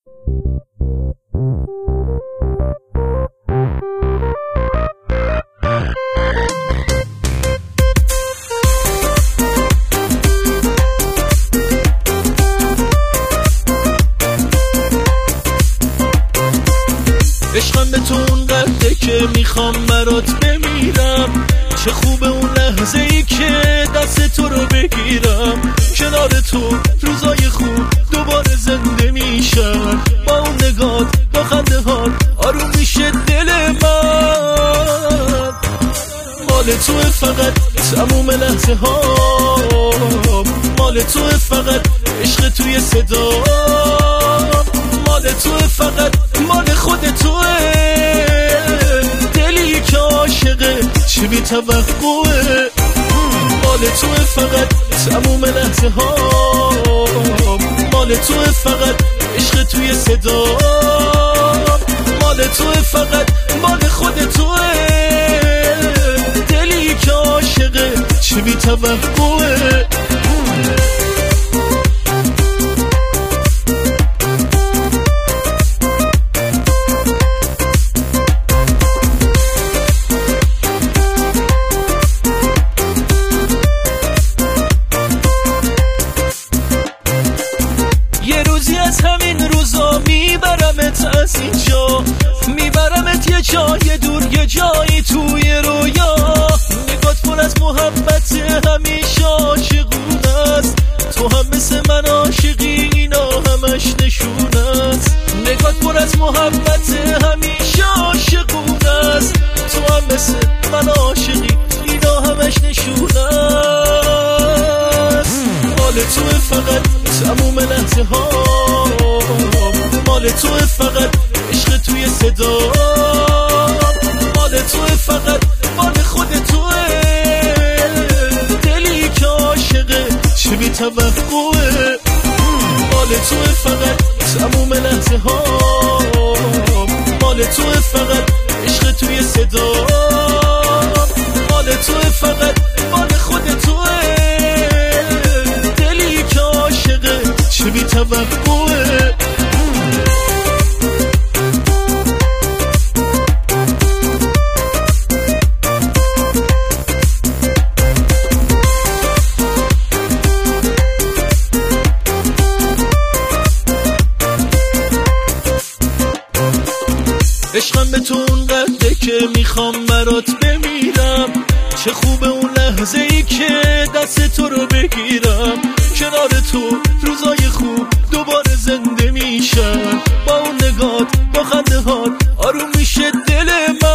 عشقم به تو اونقدره که میخوام برات بمیرم. چه خوبه اون لحظه ای که دست تو رو بگیرم. کنار تو روزای خوب دوباره زنده میشن. با اون نگات با خنده هات آروم میشه دل من. مال تو فقط تموم لحظه ها، مال تو فقط عشق توی صدا، مال تو فقط مال خود توه. دلی که عاشقه چه بی توقعه. مال تو فقط تموم لحظه ها، مال تو فقط عشق توی صدا، مال تو فقط مال خود توه. دلی که عاشقه چه بی توقعه. یه روزی از همین روزا میبرمت از اینجا، میبرمت یه جای دور، یه جایی توی رویا. نگات پر از محبت همیشه عاشقون است. تو هم مثل من عاشقی، اینا همش نشون است. نگات پر از محبت همیشه عاشقون است. تو هم مثل من عاشقی، اینا همش نشون است. مال تو فقط تموم لحظه ها، مال تو فقط عشق توی صدا، مال تو فقط مال خود توه. دلی که عاشقه چه بی توقعه. مال تو فقط تموم لحظه ها، مال تو فقط عشق توی صدا، مال تو فقط مال خود توه. دلی که عاشقه چه بی توقعه. عشقم به تو اونقدره که میخوام برات بمیرم. چه خوبه اون لحظه ای که دست تو رو بگیرم. کنار تو روزای خوب دوباره زنده میشن. با اون نگات با خنده هات آروم میشه دل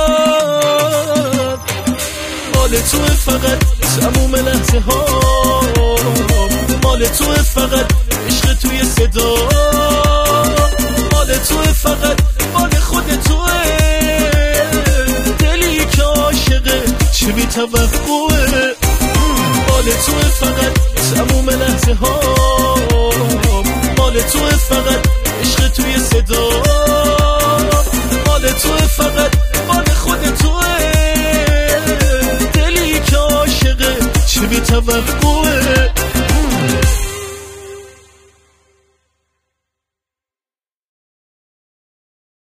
من. مال تو فقط تموم لحظه ها، مال تو فقط عشق توی صدا، مال تو فقط مال خود توه. دلی که عاشقه چه بی توقعه. مال تو فقط تموم لحظه ها، مال تو فقط عشق توی صدا، مال تو فقط مال خود توه. دلی که عاشقه چه بی توقعه.